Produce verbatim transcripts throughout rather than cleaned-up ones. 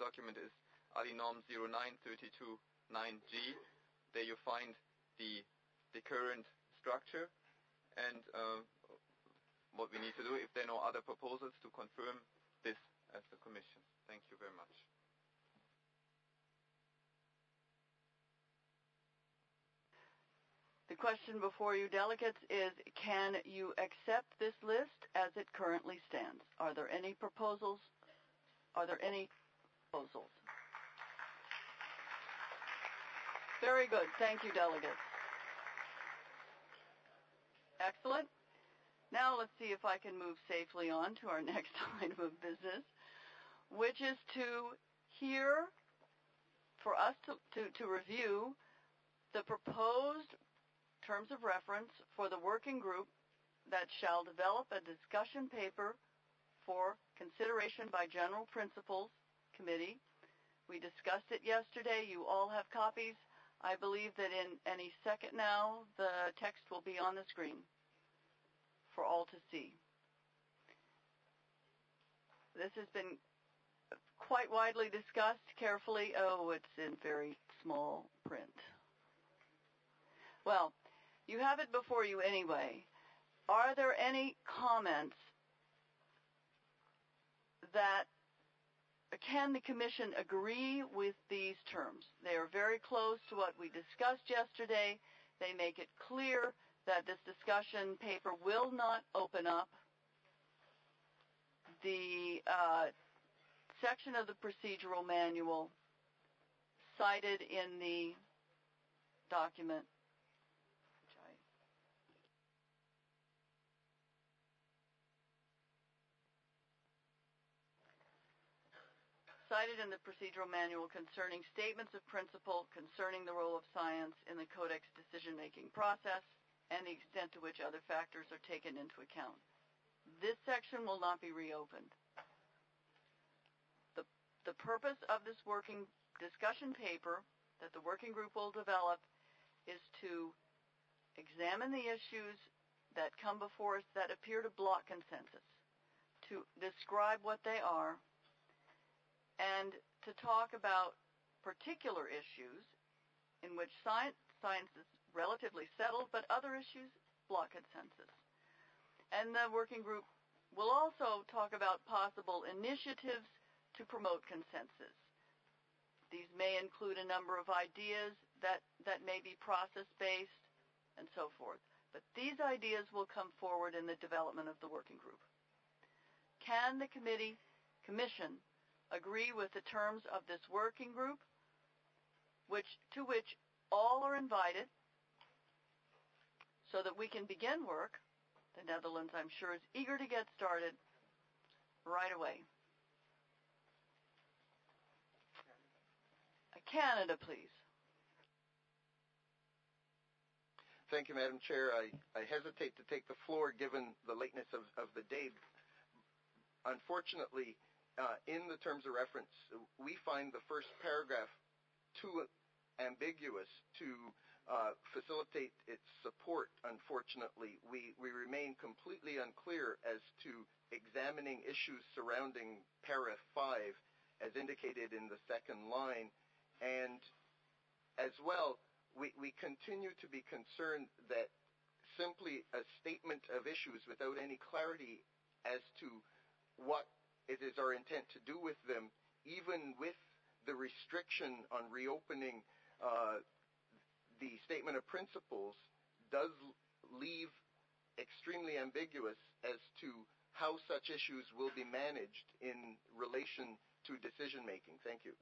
document is ALINORM zero nine three two nine G. There you find the, the current structure and uh, what we need to do if there are no other proposals to confirm this as the Commission. Thank you very much. The question before you, delegates, is can you accept this list as it currently stands? Are there any proposals? Are there any proposals? Very good. Thank you, delegates. Excellent. Now let's see if I can move safely on to our next item of business, which is to hear, for us to, to, to review the proposed terms of reference for the working group that shall develop a discussion paper for consideration by General Principals Committee. We discussed it yesterday. You all have copies. I believe that in any second now, the text will be on the screen for all to see. This has been quite widely discussed carefully. Oh, it's in very small print. Well, you have it before you anyway. Are there any comments that can the Commission agree with these terms? They are very close to what we discussed yesterday. They make it clear that this discussion paper will not open up the uh, section of the procedural manual cited in the document. Which I cited in the procedural manual concerning statements of principle concerning the role of science in the Codex decision-making process and the extent to which other factors are taken into account. This section will not be reopened. The, the purpose of this working discussion paper that the working group will develop is to examine the issues that come before us that appear to block consensus, to describe what they are, and to talk about particular issues in which science, science is relatively settled, but other issues block consensus. And the working group will also talk about possible initiatives to promote consensus. These may include a number of ideas that, that may be process-based and so forth. But these ideas will come forward in the development of the working group. Can the committee, commission, agree with the terms of this working group, which, to which all are invited, so that we can begin work? The Netherlands, I'm sure, is eager to get started right away. Canada, please. Thank you, Madam Chair. I, I hesitate to take the floor given the lateness of, of the day. Unfortunately, uh, in the terms of reference, we find the first paragraph too ambiguous to uh, facilitate its support. Unfortunately, we, we remain completely unclear as to examining issues surrounding para five as indicated in the second line, and as well, we, we continue to be concerned that simply a statement of issues without any clarity as to what it is our intent to do with them, even with the restriction on reopening uh, the statement of principles, does leave extremely ambiguous as to how such issues will be managed in relation to decision making. Thank you.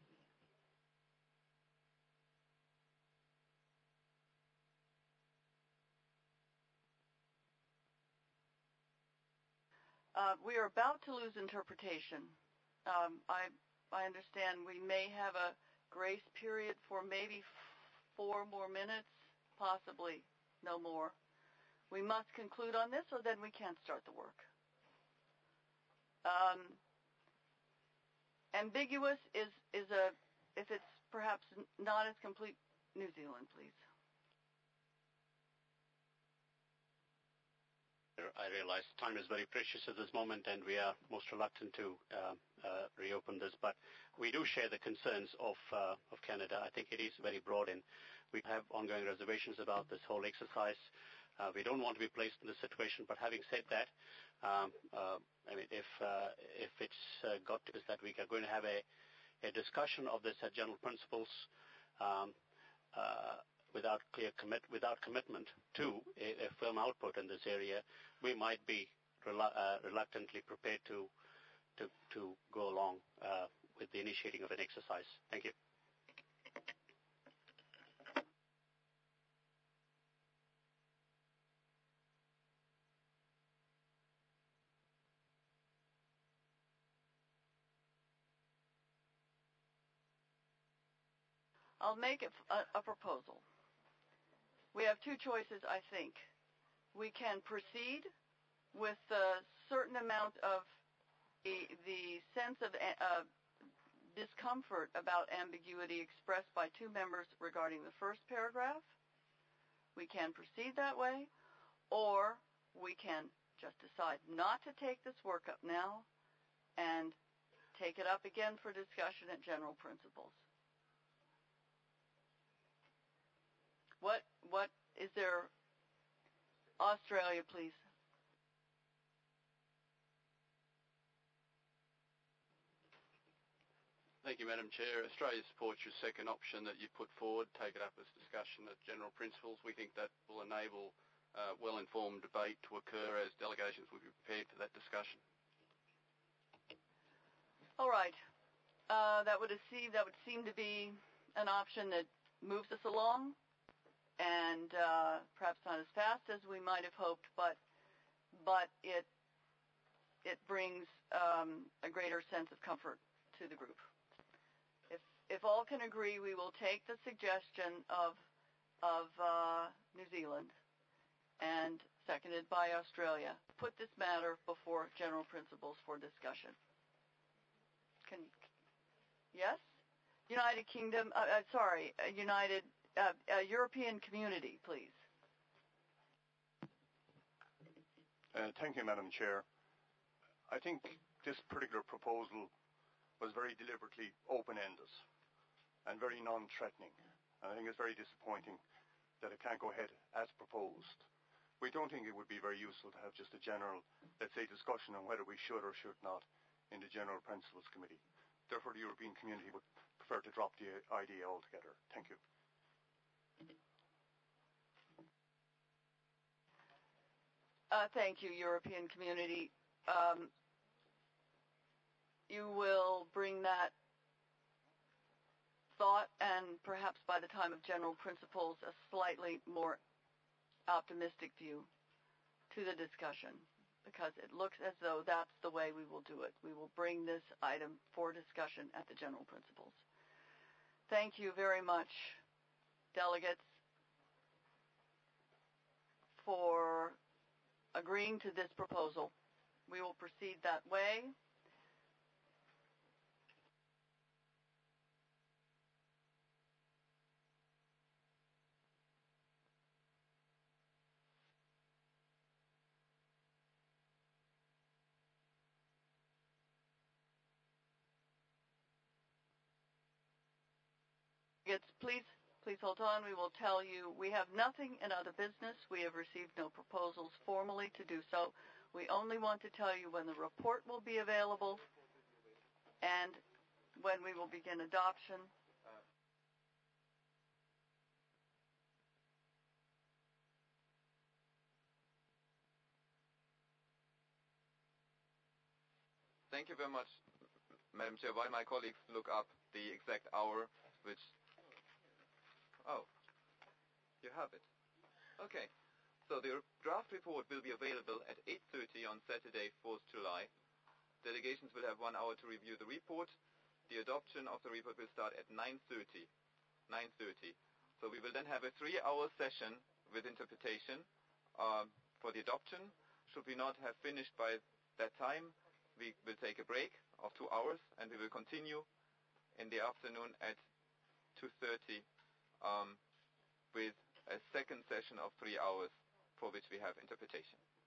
Uh, we are about to lose interpretation. Um, I, I understand we may have a grace period for maybe four more minutes, possibly no more. We must conclude on this, or then we can't start the work. Um, ambiguous is, is a, if it's perhaps not as complete, New Zealand, please. I realize time is very precious at this moment, and we are most reluctant to uh, uh, reopen this. But we do share the concerns of uh, of Canada. I think it is very broad, and we have ongoing reservations about this whole exercise. Uh, we don't want to be placed in this situation. But having said that, um, uh, I mean, if uh, if it's uh, got to this that we are going to have a a discussion of this at general principles. Um, uh, without clear commit, without commitment to a, a firm output in this area, we might be relu- uh, reluctantly prepared to to, to go along uh, with the initiating of an exercise. Thank you. I'll make it a, a proposal. We have two choices, I think. We can proceed with a certain amount of the, the sense of uh, discomfort about ambiguity expressed by two members regarding the first paragraph. We can proceed that way, or we can just decide not to take this work up now and take it up again for discussion at general principles. What, what is there? Australia, please. Thank you, Madam Chair. Australia supports your second option that you put forward, take it up as discussion at general principles. We think that will enable uh, well-informed debate to occur as delegations will be prepared for that discussion. All right. Uh, that would seem, that would seem to be an option that moves us along. And uh, perhaps not as fast as we might have hoped, but but it it brings um, a greater sense of comfort to the group. If if all can agree, we will take the suggestion of of uh, New Zealand and seconded by Australia. Put this matter before general principles for discussion. Can yes, United Kingdom. Uh, uh, sorry, uh, United. Uh, uh, European Community, please. Uh, thank you, Madam Chair. I think this particular proposal was very deliberately open-ended and very non-threatening. And I think it's very disappointing that it can't go ahead as proposed. We don't think it would be very useful to have just a general, let's say, discussion on whether we should or should not in the General Principles Committee. Therefore, the European Community would prefer to drop the idea altogether. Thank you. Uh, thank you, European Community. Um, you will bring that thought and perhaps by the time of general principles a slightly more optimistic view to the discussion, because it looks as though that's the way we will do it. We will bring this item for discussion at the general principles. Thank you very much, delegates, for agreeing to this proposal. We will proceed that way. Please, please hold on. We will tell you we have nothing in other business. We have received no proposals formally to do so. We only want to tell you when the report will be available and when we will begin adoption. Thank you very much, Madam Chair. While my colleagues look up the exact hour, which... Oh, you have it. Okay. So the draft report will be available at eight thirty on Saturday, fourth of July. Delegations will have one hour to review the report. The adoption of the report will start at nine thirty. nine thirty. So we will then have a three-hour session with interpretation um, for the adoption. Should we not have finished by that time, we will take a break of two hours, and we will continue in the afternoon at two thirty um, with a second session of three hours for which we have interpretation.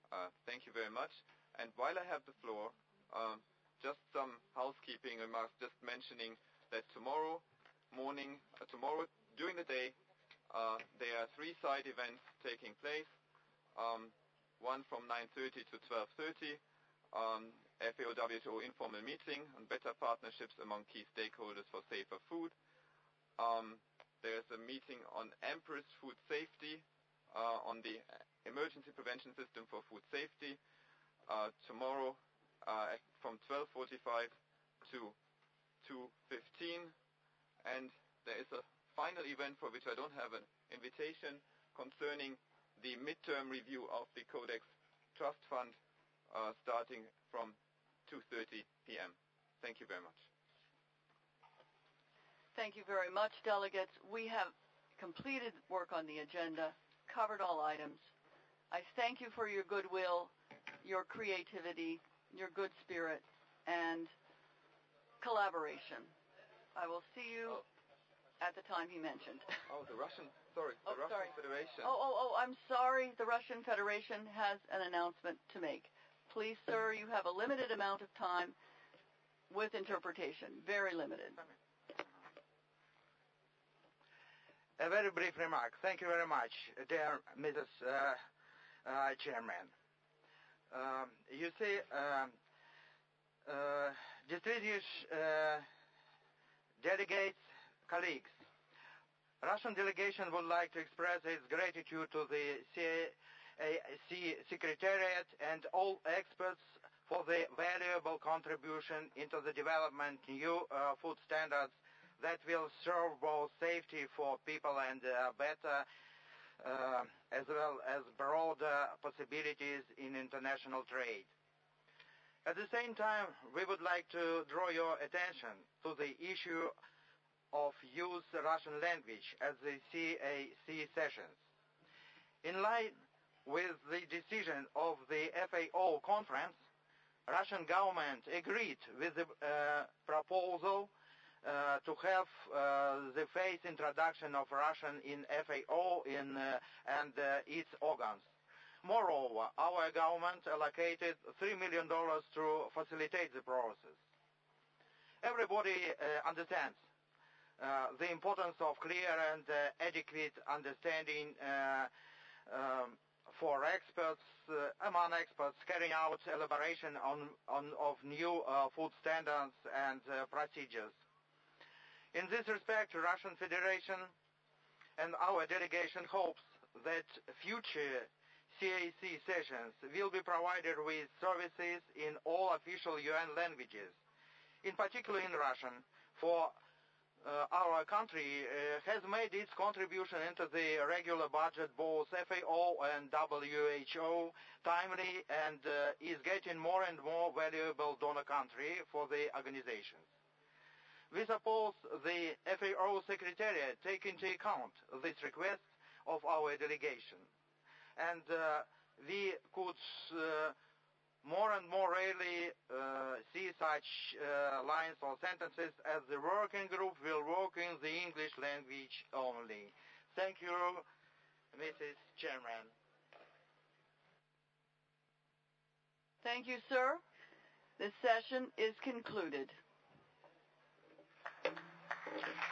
Uh, thank you very much. And while I have the floor, um, just some housekeeping remarks, just mentioning that tomorrow morning, uh, tomorrow during the day, uh, there are three side events taking place. Um, one from nine thirty to twelve thirty, um, F A O W T O informal meeting on better partnerships among key stakeholders for safer food. Um, there's a meeting on Empress food safety, uh, on the emergency prevention system for food safety, uh, tomorrow uh, from twelve forty-five to two fifteen. And there is a final event for which I don't have an invitation concerning the midterm review of the Codex Trust Fund, uh, starting from two thirty p.m. Thank you very much. Thank you very much, delegates. We have completed work on the agenda, covered all items. I thank you for your goodwill, your creativity, your good spirit, and collaboration. I will see you Oh. at the time he mentioned. Oh, the Russian, sorry, the Oh, Russian sorry. Federation. Oh, oh, oh, I'm sorry. The Russian Federation has an announcement to make. Please, sir, you have a limited amount of time with interpretation. Very limited. A very brief remark. Thank you very much, dear Missus Uh, uh, Chairman. Um, you see, um, uh, distinguished uh, delegates, colleagues, Russian delegation would like to express its gratitude to the C A C Secretariat and all experts for the valuable contribution into the development of new uh, food standards that will serve both safety for people and uh, better, uh, as well as broader possibilities in international trade. At the same time, we would like to draw your attention to the issue of use Russian language at the C A C sessions. In line with the decision of the F A O conference, Russian government agreed with the uh, proposal uh, to have uh, the phased introduction of Russian in F A O in, uh, and uh, its organs. Moreover, our government allocated three million dollars to facilitate the process. Everybody uh, understands uh, the importance of clear and uh, adequate understanding uh, um, for experts, uh, among experts, carrying out elaboration on, on of new uh, food standards and uh, procedures. In this respect, the Russian Federation and our delegation hopes that future C A C sessions will be provided with services in all official U N languages, in particular in Russian, for uh, our country uh, has made its contribution into the regular budget, both F A O and W H O, timely and uh, is getting more and more valuable donor country for the organizations. We suppose the F A O Secretariat take into account this request of our delegation. And uh, we could uh, more and more rarely uh, see such uh, lines or sentences as the working group will work in the English language only. Thank you, Missus Chairman. Thank you, sir. This session is concluded. Thank you.